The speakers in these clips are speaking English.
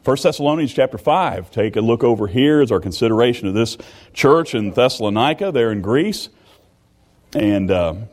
1 Thessalonians chapter 5. Take a look over here as our consideration of this church in Thessalonica, there in Greece. And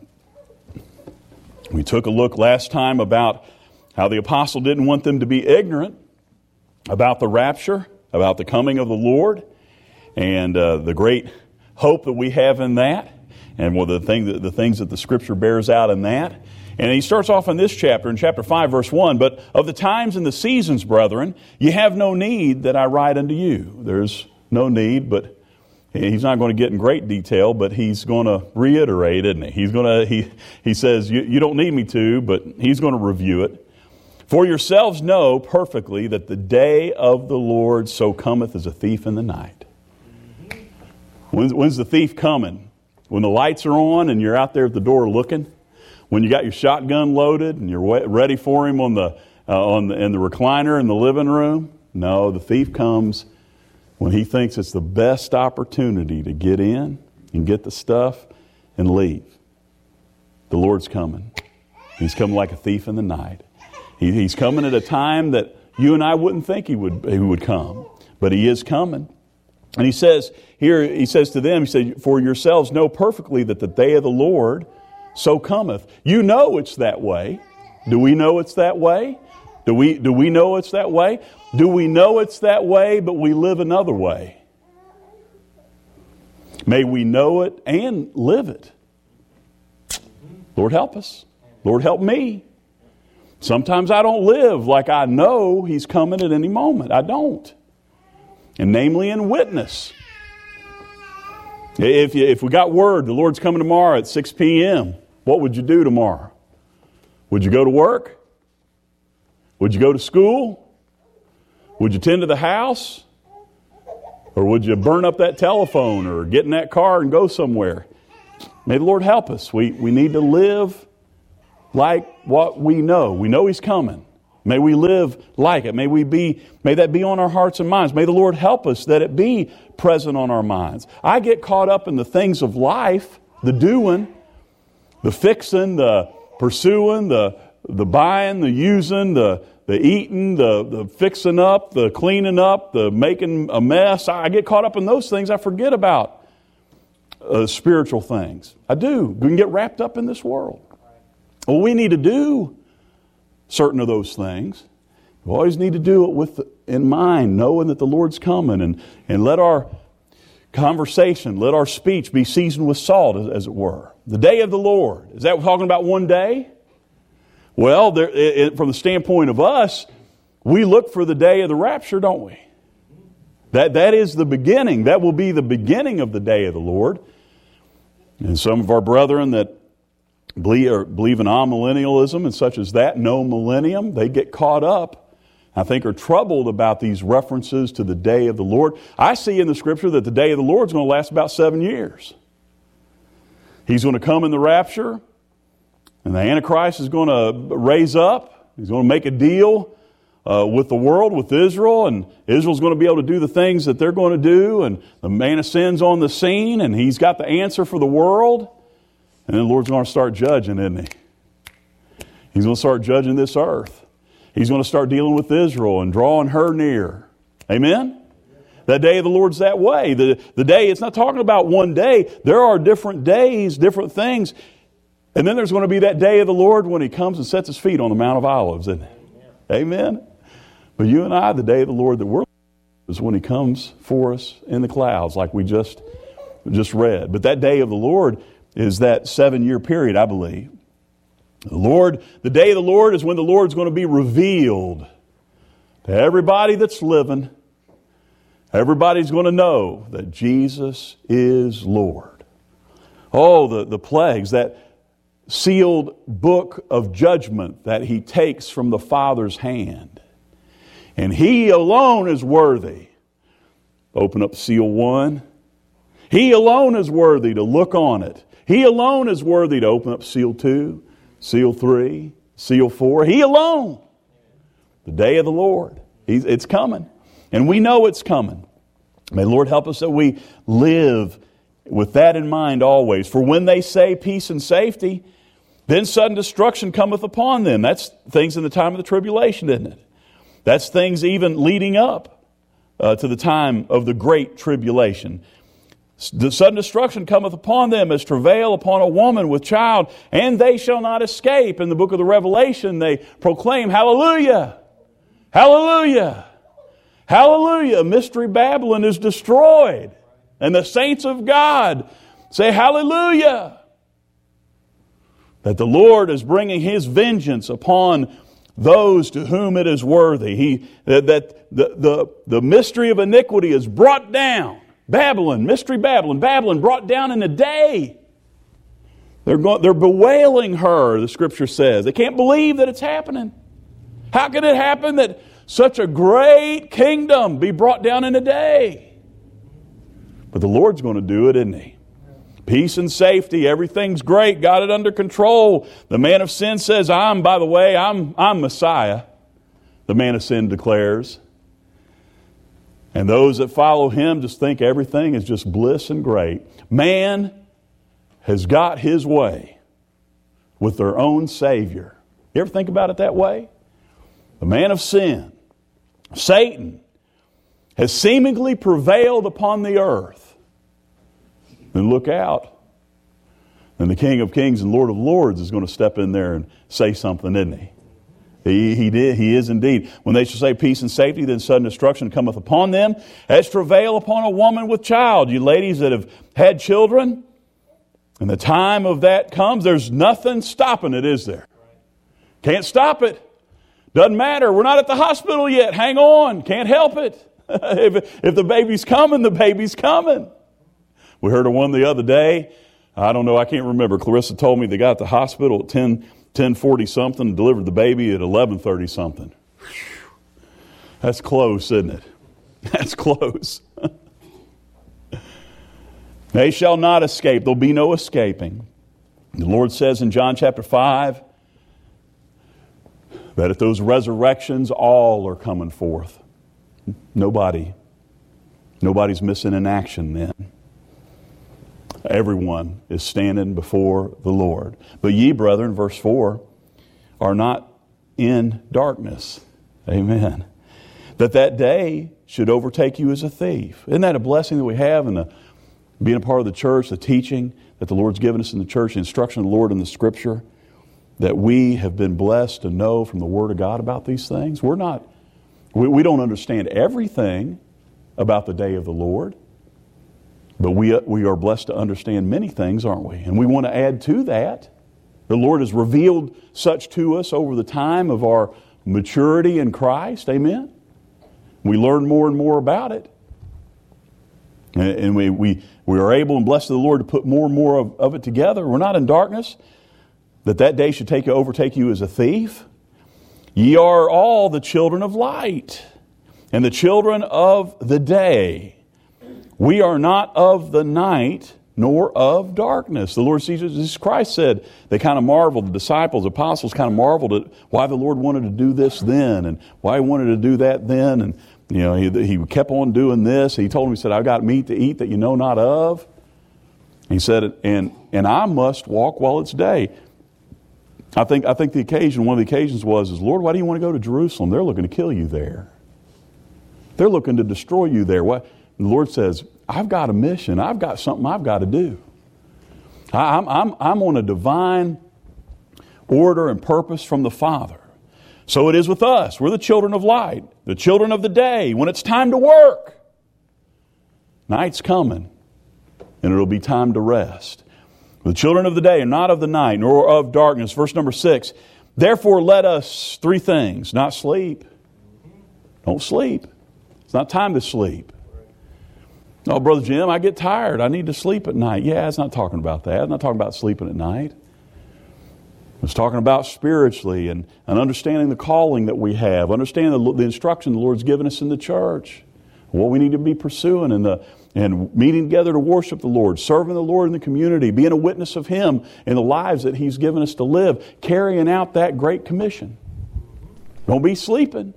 we took a look last time about how the apostle didn't want them to be ignorant about the rapture, about the coming of the Lord, and the great hope that we have in that, and the things that the Scripture bears out in that. And he starts off in this chapter, in chapter 5, verse 1, "But of the times and the seasons, brethren, ye have no need that I write unto you." There's no need, but he's not going to get in great detail, but he's going to reiterate, isn't he? He says, you don't need me to, but he's going to review it. "For yourselves know perfectly that the day of the Lord so cometh as a thief in the night." When's the thief coming? When the lights are on and you're out there at the door looking? When you got your shotgun loaded and you're ready for him in the recliner in the living room? No, the thief comes when he thinks it's the best opportunity to get in and get the stuff and leave. The Lord's coming. He's coming like a thief in the night. He's coming at a time that you and I wouldn't think he would come, but he is coming. And he says here, he says to them, he said, "For yourselves know perfectly that the day of the Lord so cometh." You know it's that way. Do we know it's that way? Do we know it's that way? Do we know it's that way, but we live another way? May we know it and live it. Lord help us. Lord help me. Sometimes I don't live like I know He's coming at any moment. I don't. And namely in witness. If we got word the Lord's coming tomorrow at 6 p.m., what would you do tomorrow? Would you go to work? Would you go to school? Would you tend to the house? Or would you burn up that telephone or get in that car and go somewhere? May the Lord help us. We need to live like what we know. We know He's coming. May we live like it. May that be on our hearts and minds. May the Lord help us that it be present on our minds. I get caught up in the things of life, the doing, the fixing, the pursuing, the buying, the using, the eating, the fixing up, the cleaning up, the making a mess. I get caught up in those things. I forget about spiritual things. I do. We can get wrapped up in this world. Well, we need to do certain of those things. We always need to do it in mind, knowing that the Lord's coming, and let our conversation, let our speech be seasoned with salt, as it were. The day of the Lord. Is that talking about one day? Well, from the standpoint of us, we look for the day of the rapture, don't we? That is the beginning. That will be the beginning of the day of the Lord. And some of our brethren that believe in amillennialism and such as that, no millennium, they get caught up, I think, are troubled about these references to the day of the Lord. I see in the Scripture that the day of the Lord is going to last about 7 years. He's going to come in the rapture, and the Antichrist is going to raise up. He's going to make a deal with the world, with Israel, and Israel's going to be able to do the things that they're going to do, and the man of sin's on the scene, and he's got the answer for the world. And then the Lord's going to start judging, isn't He? He's going to start judging this earth. He's going to start dealing with Israel and drawing her near. Amen? That day of the Lord's that way. The day, it's not talking about one day. There are different days, different things. And then there's going to be that day of the Lord when He comes and sets His feet on the Mount of Olives, isn't it? Amen? But you and I, the day of the Lord that we're is when He comes for us in the clouds, like we just read. But that day of the Lord is that 7-year period, I believe. The day of the Lord is when the Lord's going to be revealed to everybody that's living. Everybody's going to know that Jesus is Lord. Oh, the plagues, that sealed book of judgment that He takes from the Father's hand. And He alone is worthy. Open up seal 1. He alone is worthy to look on it. He alone is worthy to open up seal 2, seal 3, seal 4. He alone. The day of the Lord. It's coming. And we know it's coming. May the Lord help us that we live with that in mind always. For when they say peace and safety, then sudden destruction cometh upon them. That's things in the time of the tribulation, isn't it? That's things even leading up to the time of the great tribulation. The sudden destruction cometh upon them as travail upon a woman with child, and they shall not escape. In the book of the Revelation, they proclaim, Hallelujah! Hallelujah! Hallelujah! Mystery Babylon is destroyed. And the saints of God say, Hallelujah! That the Lord is bringing His vengeance upon those to whom it is worthy. That the mystery of iniquity is brought down. Babylon, mystery Babylon, Babylon brought down in a day. They're bewailing her, the Scripture says. They can't believe that it's happening. How can it happen that such a great kingdom be brought down in a day? But the Lord's going to do it, isn't He? Peace and safety, everything's great, got it under control. The man of sin says, I'm Messiah. The man of sin declares. And those that follow him just think everything is just bliss and great. Man has got his way with their own Savior. You ever think about it that way? The man of sin, Satan, has seemingly prevailed upon the earth. Then look out. And the King of Kings and Lord of Lords is going to step in there and say something, isn't he? He did. He is indeed. When they shall say peace and safety, then sudden destruction cometh upon them, as travail upon a woman with child. You ladies that have had children, and the time of that comes, there's nothing stopping it, is there? Can't stop it. Doesn't matter. We're not at the hospital yet. Hang on. Can't help it. If the baby's coming, the baby's coming. We heard of one the other day. I don't know. I can't remember. Clarissa told me they got at the hospital at 10:40 something, delivered the baby at 11:30 something. That's close, isn't it? That's close. They shall not escape. There'll be no escaping. The Lord says in John chapter 5 that at those resurrections, all are coming forth. Nobody's missing in action then. Everyone is standing before the Lord. But ye, brethren, verse 4, are not in darkness. Amen. That day should overtake you as a thief. Isn't that a blessing that we have in being a part of the church, the teaching that the Lord's given us in the church, the instruction of the Lord in the Scripture, that we have been blessed to know from the Word of God about these things? We don't understand everything about the day of the Lord. But we are blessed to understand many things, aren't we? And we want to add to that. The Lord has revealed such to us over the time of our maturity in Christ. Amen? We learn more and more about it. And we are able and blessed of the Lord to put more and more of it together. We're not in darkness. That day should overtake you as a thief. Ye are all the children of light and the children of the day. We are not of the night, nor of darkness. The Lord Jesus Christ said, they kind of marveled, the disciples, apostles kind of marveled at why the Lord wanted to do this then, and why He wanted to do that then. And He kept on doing this. He told them, He said, I've got meat to eat that you know not of. He said, and I must walk while it's day. I think one of the occasions was, Lord, why do you want to go to Jerusalem? They're looking to kill you there. They're looking to destroy you there. Why? The Lord says, I've got a mission. I've got something I've got to do. I'm on a divine order and purpose from the Father. So it is with us. We're the children of light, the children of the day. When it's time to work, night's coming, and it'll be time to rest. The children of the day are not of the night, nor of darkness. Verse number 6, therefore let us, 3 things, not sleep. Don't sleep. It's not time to sleep. No, Brother Jim, I get tired. I need to sleep at night. Yeah, it's not talking about that. It's not talking about sleeping at night. It's talking about spiritually and understanding the calling that we have, understanding the instruction the Lord's given us in the church, what we need to be pursuing and meeting together to worship the Lord, serving the Lord in the community, being a witness of Him in the lives that He's given us to live, carrying out that great commission. Don't be sleeping.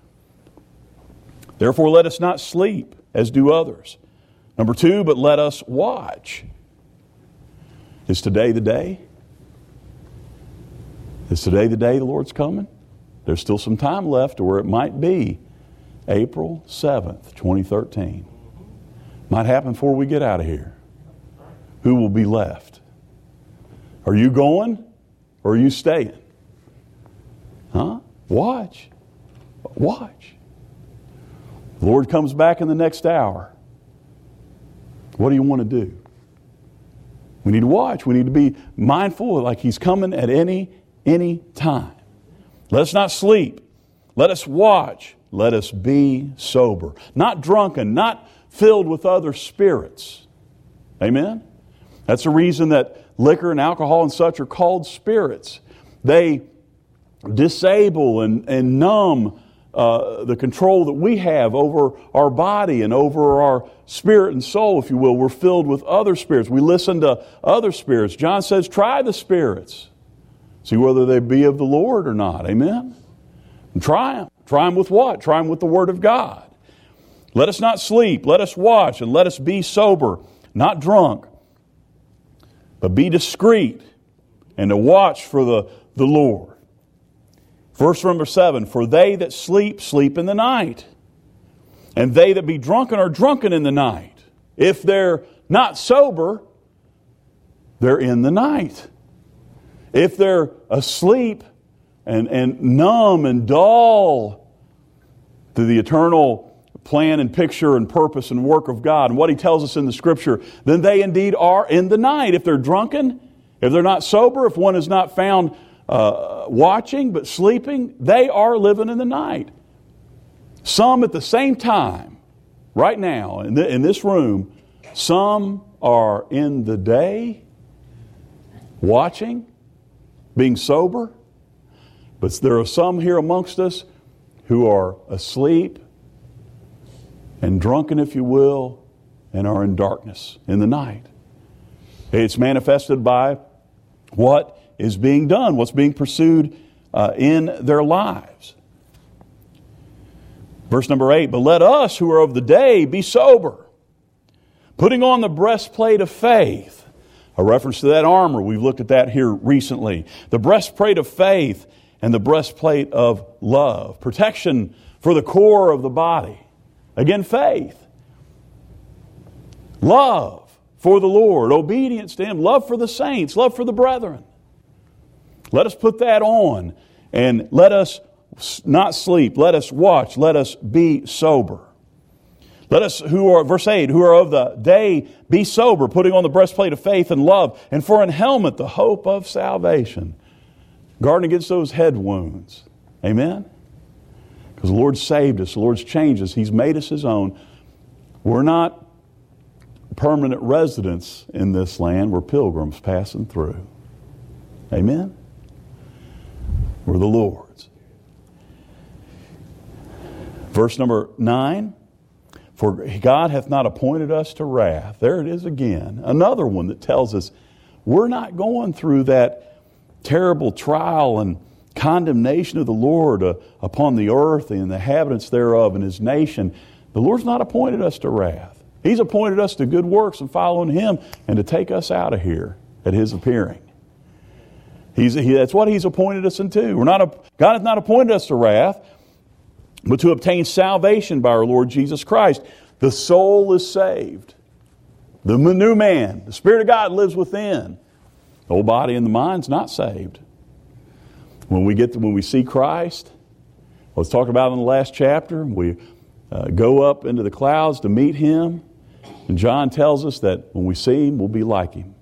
Therefore, let us not sleep as do others. Number 2, but let us watch. Is today the day? Is today the day the Lord's coming? There's still some time left, or it might be April 7th, 2013. Might happen before we get out of here. Who will be left? Are you going or are you staying? Huh? Watch. Watch. The Lord comes back in the next hour. What do you want to do? We need to watch. We need to be mindful like He's coming at any time. Let us not sleep. Let us watch. Let us be sober. Not drunken, not filled with other spirits. Amen? That's the reason that liquor and alcohol and such are called spirits. They disable and numb the control that we have over our body and over our spirit and soul, if you will. We're filled with other spirits. We listen to other spirits. John says, try the spirits. See whether they be of the Lord or not. Amen? And try them. Try them with what? Try them with the Word of God. Let us not sleep. Let us watch and let us be sober, not drunk, but be discreet and to watch for the Lord. Verse number 7, for they that sleep, sleep in the night. And they that be drunken are drunken in the night. If they're not sober, they're in the night. If they're asleep and numb and dull to the eternal plan and picture and purpose and work of God and what He tells us in the Scripture, then they indeed are in the night. If they're drunken, if they're not sober, if one is not found watching but sleeping, they are living in the night. Some at the same time, right now, in this room, some are in the day, watching, being sober, but there are some here amongst us who are asleep and drunken, if you will, and are in darkness in the night. It's manifested by what is being done, what's being pursued in their lives. Verse number 8, but let us who are of the day be sober, putting on the breastplate of faith. A reference to that armor. We've looked at that here recently. The breastplate of faith and the breastplate of love. Protection for the core of the body. Again, faith. Love for the Lord. Obedience to Him. Love for the saints. Love for the brethren. Let us put that on and let us not sleep. Let us watch. Let us be sober. Let us, verse 8, who are of the day, be sober, putting on the breastplate of faith and love, and for an helmet, the hope of salvation. Guarding against those head wounds. Amen? Because the Lord saved us. The Lord's changed us. He's made us His own. We're not permanent residents in this land. We're pilgrims passing through. Amen? We're the Lord's. Verse number 9. For God hath not appointed us to wrath. There it is again. Another one that tells us we're not going through that terrible trial and condemnation of the Lord upon the earth and the inhabitants thereof and His nation. The Lord's not appointed us to wrath. He's appointed us to good works and following Him and to take us out of here at His appearing. That's what He's appointed us into. God hath not appointed us to wrath, but to obtain salvation by our Lord Jesus Christ. The soul is saved. The new man, the Spirit of God lives within. The old body and the mind's not saved. When we see Christ, let's talk about in the last chapter, we go up into the clouds to meet Him. And John tells us that when we see Him, we'll be like Him.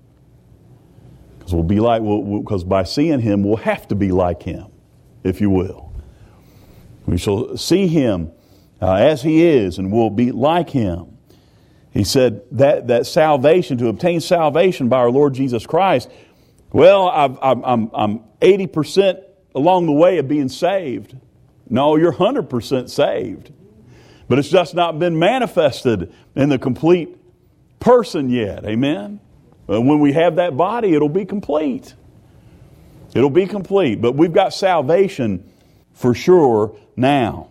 Because by seeing Him, we'll have to be like Him, if you will. We shall see Him as He is, and we'll be like Him. He said that salvation, to obtain salvation by our Lord Jesus Christ. Well, I'm 80% along the way of being saved. No, you're 100% saved. But it's just not been manifested in the complete person yet. Amen? When we have that body, it'll be complete. It'll be complete. But we've got salvation for sure now.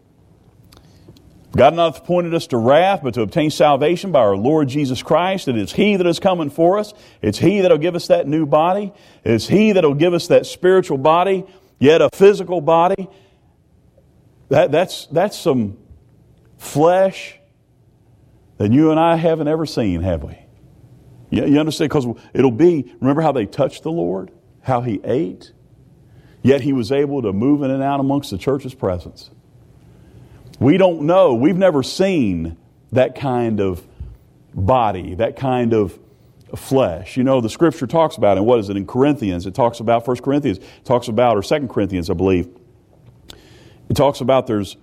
God not appointed us to wrath, but to obtain salvation by our Lord Jesus Christ. It is He that is coming for us. It's He that will give us that new body. It's He that will give us that spiritual body, yet a physical body. That's some flesh that you and I haven't ever seen, have we? You understand? Because it'll be, remember how they touched the Lord? How He ate? Yet He was able to move in and out amongst the church's presence. We don't know. We've never seen that kind of body, that kind of flesh. You know, the Scripture talks about, and what is it in Corinthians? It talks about, 1 Corinthians, talks about, or 2 Corinthians, I believe. It talks about there's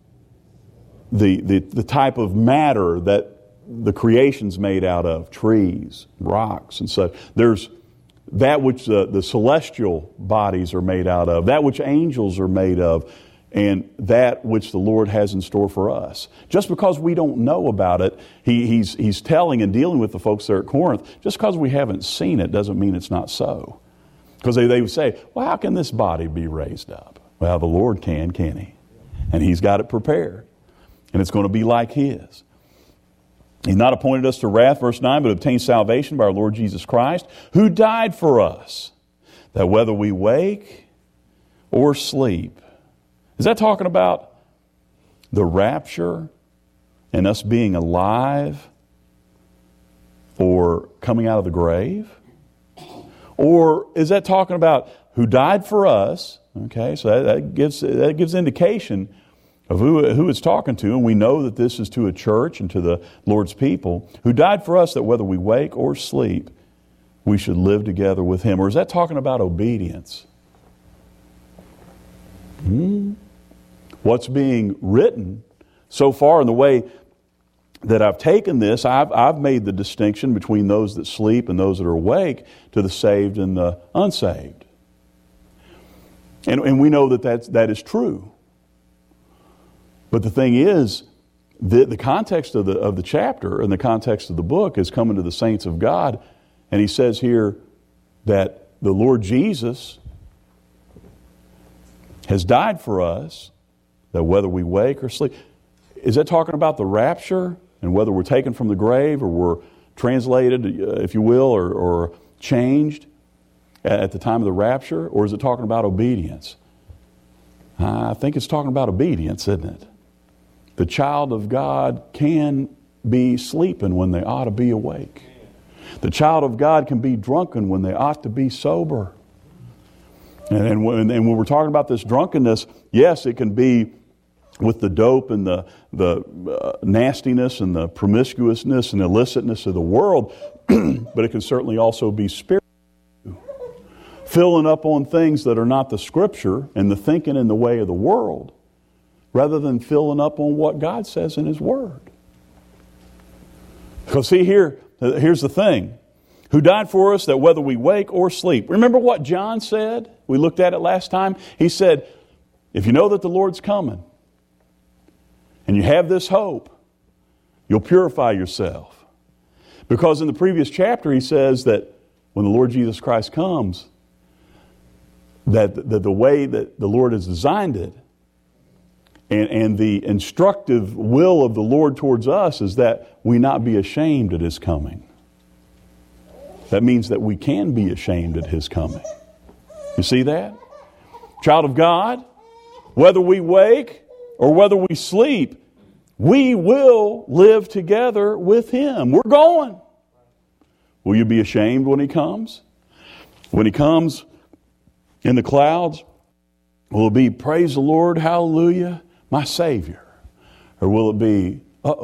the type of matter that the creation's made out of, trees, rocks, and such. There's that which the celestial bodies are made out of, that which angels are made of, and that which the Lord has in store for us. Just because we don't know about it, He's telling and dealing with the folks there at Corinth, just because we haven't seen it doesn't mean it's not so. Because they would say, well, how can this body be raised up? Well, the Lord can He? And He's got it prepared. And it's going to be like His. He's not appointed us to wrath, verse 9, but obtained salvation by our Lord Jesus Christ, who died for us, that whether we wake or sleep. Is that talking about the rapture and us being alive or coming out of the grave? Or is that talking about who died for us? Okay, so that gives indication of who it's talking to, and we know that this is to a church and to the Lord's people, who died for us that whether we wake or sleep, we should live together with Him. Or is that talking about obedience? What's being written so far in the way that I've taken this, I've made the distinction between those that sleep and those that are awake to the saved and the unsaved. And we know that is true. But the thing is, the context of the chapter and the context of the book is coming to the saints of God. And he says here that the Lord Jesus has died for us, that whether we wake or sleep. Is that talking about the rapture and whether we're taken from the grave or we're translated, if you will, or changed at the time of the rapture? Or is it talking about obedience? I think it's talking about obedience, isn't it? The child of God can be sleeping when they ought to be awake. The child of God can be drunken when they ought to be sober. And when we're talking about this drunkenness, yes, it can be with the dope and the nastiness and the promiscuousness and illicitness of the world, but it can certainly also be spiritual. Filling up on things that are not the Scripture and the thinking in the way of the world, rather than filling up on what God says in His Word. Because see, here's the thing. Who died for us that whether we wake or sleep. Remember what John said? We looked at it last time. He said, if you know that the Lord's coming, and you have this hope, you'll purify yourself. Because in the previous chapter he says that when the Lord Jesus Christ comes, that the way that the Lord has designed it, and the instructive will of the Lord towards us is that we not be ashamed at His coming. That means that we can be ashamed at His coming. You see that? Child of God, whether we wake or whether we sleep, we will live together with Him. We're going. Will you be ashamed when He comes? When He comes in the clouds, will it be, praise the Lord, hallelujah, my Savior? Or will it be,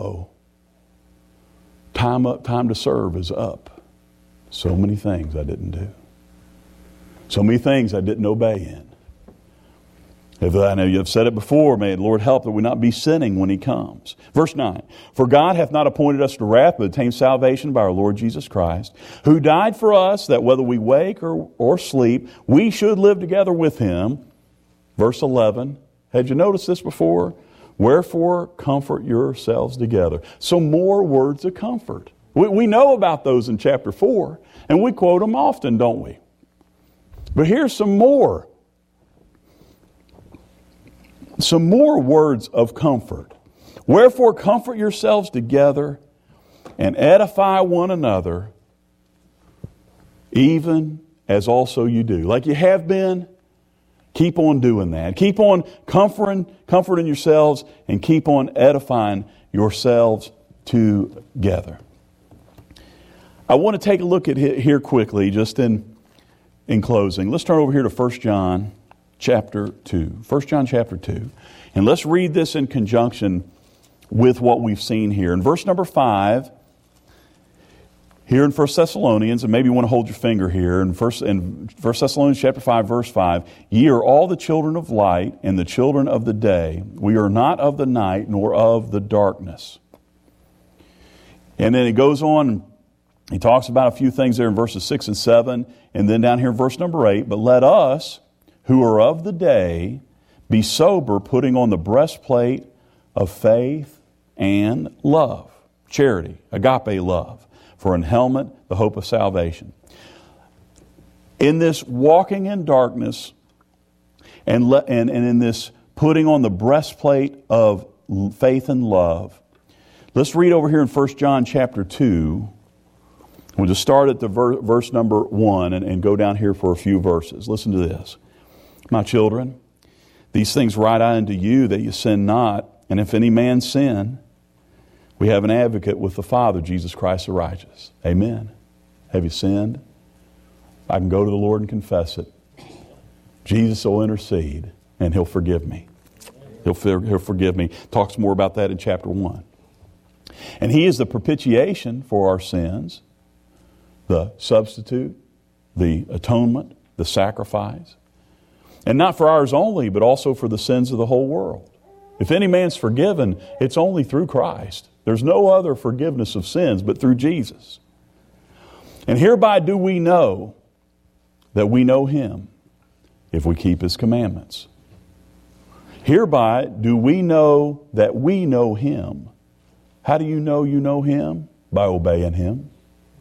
time to serve is up. So many things I didn't do. So many things I didn't obey in. I know you've said it before, may the Lord help that we not be sinning when He comes. Verse 9, for God hath not appointed us to wrath, but obtained salvation by our Lord Jesus Christ, who died for us, that whether we wake or sleep, we should live together with Him. Verse 11, had you noticed this before? Wherefore comfort yourselves together. So more words of comfort. We know about those in chapter 4, and we quote them often, don't we? But here's some more words of comfort. Wherefore comfort yourselves together and edify one another, even as also you do. Like you have been, Keep on doing that. Keep on comforting yourselves, and keep on edifying yourselves together. I want to take a look at here quickly, just in closing. Let's turn over here to 1 John chapter 2. 1 John chapter 2. And let's read this in conjunction with what we've seen here. In verse number 5, here in 1 Thessalonians, and maybe you want to hold your finger here, in 1 Thessalonians chapter 5, verse 5, ye are all the children of light and the children of the day. We are not of the night nor of the darkness. And then it goes on, he talks about a few things there in verses 6 and 7, and then down here in verse number 8, but let us, who are of the day, be sober, putting on the breastplate of faith and love, charity, agape love, for an helmet, the hope of salvation. In this walking in darkness and in this putting on the breastplate of faith and love, let's read over here in 1 John chapter 2. We'll just start at the verse number 1 and go down here for a few verses. Listen to this. My children, these things write I unto you, that you sin not. And if any man sin, we have an advocate with the Father, Jesus Christ the righteous. Amen. Have you sinned? I can go to the Lord and confess it. Jesus will intercede, and He'll forgive me. He'll forgive me. Talks more about that in chapter 1. And He is the propitiation for our sins, the substitute, the atonement, the sacrifice. And not for ours only, but also for the sins of the whole world. If any man's forgiven, it's only through Christ. There's no other forgiveness of sins but through Jesus. And hereby do we know that we know Him, if we keep His commandments. Hereby do we know that we know Him. How do you know Him? By obeying Him.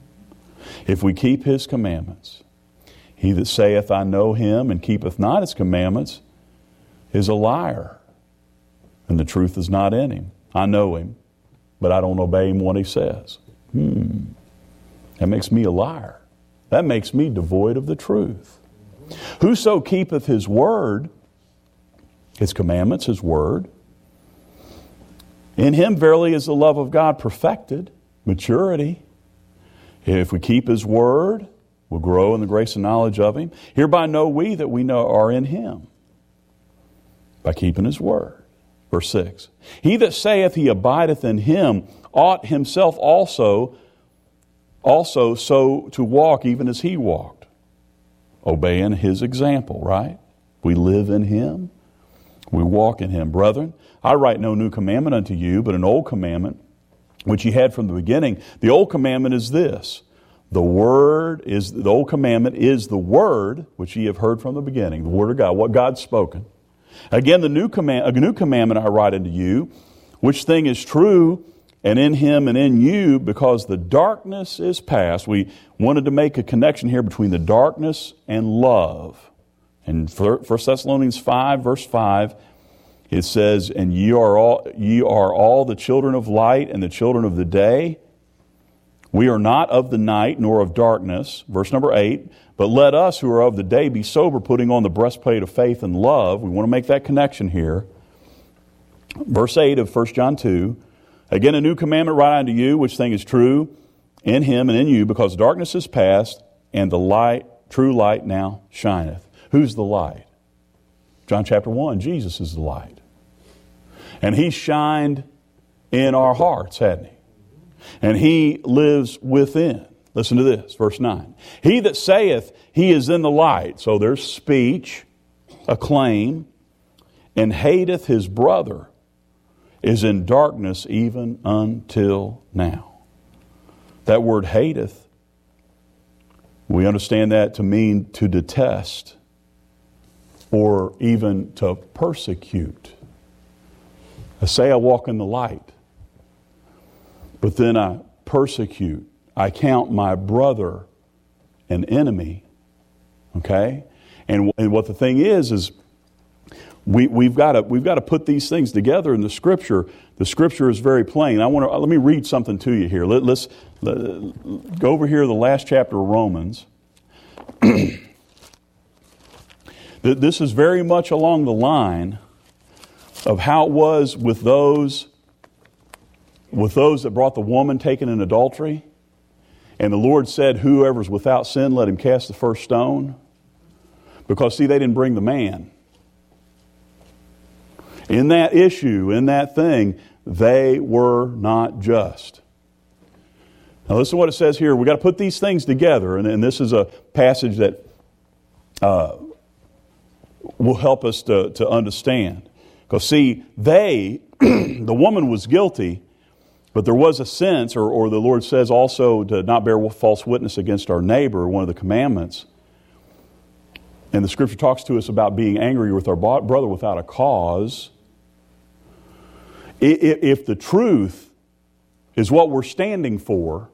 If we keep His commandments. He that saith, I know Him, and keepeth not His commandments, is a liar, and the truth is not in him. I know Him, but I don't obey Him what He says. That makes me a liar. That makes me devoid of the truth. Whoso keepeth His word, His commandments, His word, in him verily is the love of God perfected, maturity. If we keep His word, we'll grow in the grace and knowledge of Him. Hereby know we that we know are in Him, by keeping His word. Verse 6. He that saith he abideth in Him ought himself also so to walk even as He walked, obeying His example, right? We live in Him. We walk in Him. Brethren, I write no new commandment unto you, but an old commandment, which ye had from the beginning. The old commandment is this. The old commandment is the word which ye have heard from the beginning, the word of God, what God's spoken. Again, a new commandment I write unto you, which thing is true, and in Him and in you, because the darkness is past. We wanted to make a connection here between the darkness and love. In 1 Thessalonians 5, verse 5, it says, and ye are all the children of light and the children of the day. We are not of the night nor of darkness. Verse number 8, but let us who are of the day be sober, putting on the breastplate of faith and love. We want to make that connection here. Verse 8 of 1 John 2, again a new commandment write unto you, which thing is true in Him and in you, because darkness is past, and the light, true light now shineth. Who's the light? John chapter 1, Jesus is the light. And He shined in our hearts, hadn't He? And He lives within. Listen to this, verse 9. He that saith he is in the light, so there's speech, a claim, and hateth his brother, is in darkness even until now. That word hateth, we understand that to mean to detest or even to persecute. I say I walk in the light, but then I persecute. I count my brother an enemy. Okay? And what the thing is we've got to put these things together in the Scripture. The Scripture is very plain. Let me read something to you here. Let's go over here to the last chapter of Romans. The This is very much along the line of how it was with those that brought the woman taken in adultery. And the Lord said, whoever's without sin, let him cast the first stone. Because, see, they didn't bring the man. In that issue, in that thing, they were not just. Now listen to what it says here. We've got to put these things together. And this is a passage that will help us to understand. Because, see, the woman was guilty, but there was a sense, or the Lord says also to not bear false witness against our neighbor, one of the commandments. And the Scripture talks to us about being angry with our brother without a cause. If the truth is what we're standing for,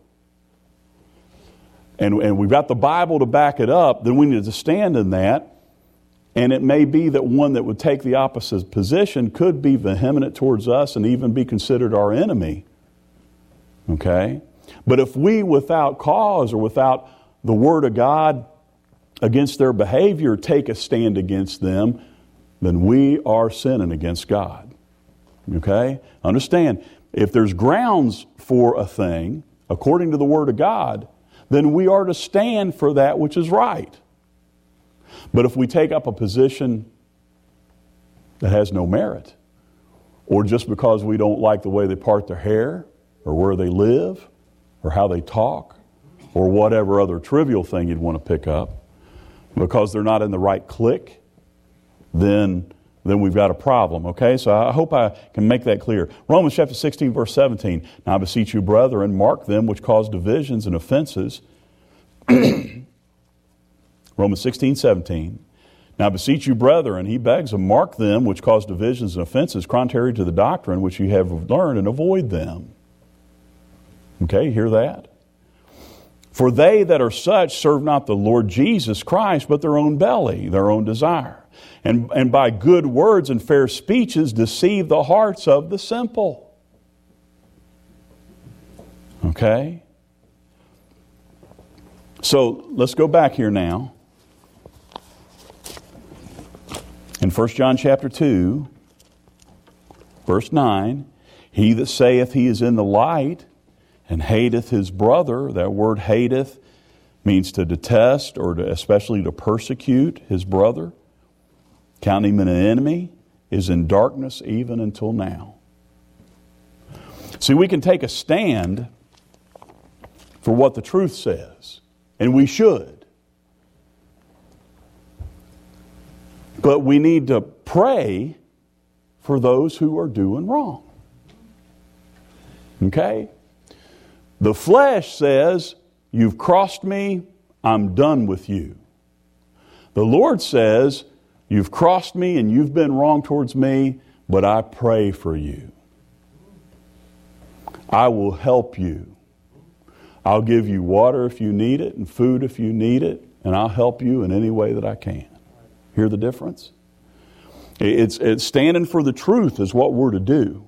and we've got the Bible to back it up, then we need to stand in that. And it may be that one that would take the opposite position could be vehement towards us and even be considered our enemy. Okay? But if we, without cause or without the Word of God against their behavior, take a stand against them, then we are sinning against God. Okay? Understand, if there's grounds for a thing, according to the Word of God, then we are to stand for that which is right. But if we take up a position that has no merit, or just because we don't like the way they part their hair, or where they live, or how they talk, or whatever other trivial thing you'd want to pick up, because they're not in the right clique, then we've got a problem. Okay, so I hope I can make that clear. Romans chapter 16, verse 17. Now I beseech you, brethren, mark them which cause divisions and offenses. Romans 16, 17. Now I beseech you, brethren, he begs them, mark them which cause divisions and offenses contrary to the doctrine which you have learned, and avoid them. Okay, hear that? For they that are such serve not the Lord Jesus Christ, but their own belly, their own desire. And by good words and fair speeches deceive the hearts of the simple. Okay? So let's go back here now. In 1 John chapter 2, verse 9, he that saith he is in the light and hateth his brother, that word hateth means to detest or especially to persecute his brother, count him an enemy, is in darkness even until now. See, we can take a stand for what the truth says, and we should. But we need to pray for those who are doing wrong. Okay? The flesh says, you've crossed me, I'm done with you. The Lord says, you've crossed me and you've been wrong towards me, but I pray for you. I will help you. I'll give you water if you need it and food if you need it, and I'll help you in any way that I can. Hear the difference? It's standing for the truth is what we're to do.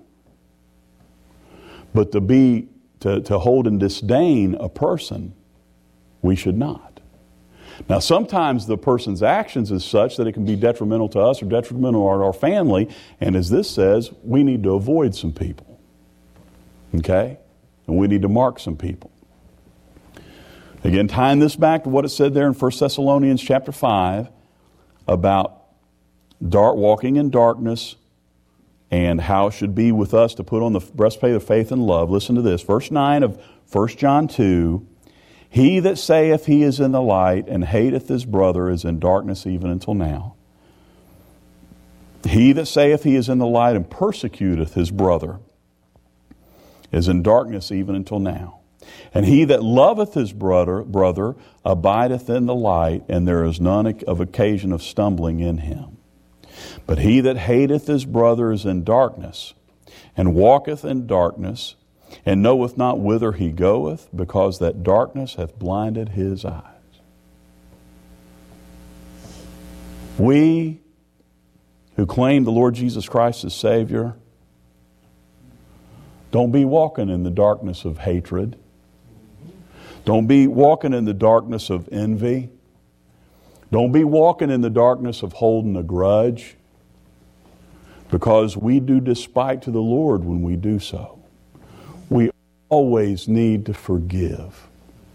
But to hold in disdain a person, we should not. Now, sometimes the person's actions is such that it can be detrimental to us or detrimental to our family. And as this says, we need to avoid some people. Okay? And we need to mark some people. Again, tying this back to what it said there in 1 Thessalonians chapter 5 about walking in darkness and how it should be with us to put on the breastplate of faith and love. Listen to this. Verse 9 of 1 John 2. He that saith he is in the light and hateth his brother is in darkness even until now. He that saith he is in the light and persecuteth his brother is in darkness even until now. And he that loveth his brother abideth in the light, and there is none of occasion of stumbling in him. But he that hateth his brother is in darkness, and walketh in darkness, and knoweth not whither he goeth, because that darkness hath blinded his eyes. We who claim the Lord Jesus Christ as Savior, don't be walking in the darkness of hatred. Don't be walking in the darkness of envy. Don't be walking in the darkness of holding a grudge, because we do despite to the Lord when we do so. We always need to forgive.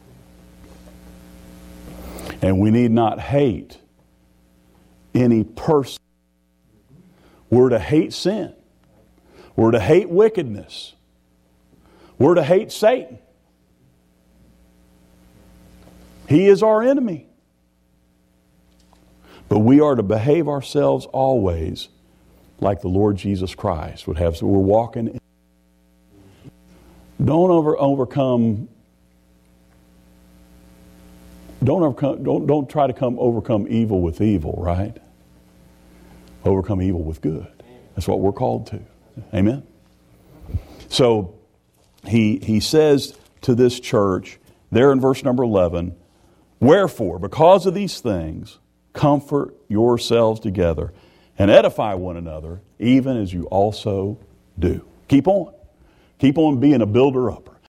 And we need not hate any person. We're to hate sin. We're to hate wickedness. We're to hate Satan. He is our enemy. But we are to behave ourselves always like the Lord Jesus Christ would have. So we're walking in. Don't try to overcome evil with evil, right? Overcome evil with good. That's what we're called to. Amen? So he says to this church, there in verse number 11, wherefore, because of these things, comfort yourselves together and edify one another, even as you also do. Keep on. Keep on being a builder-upper.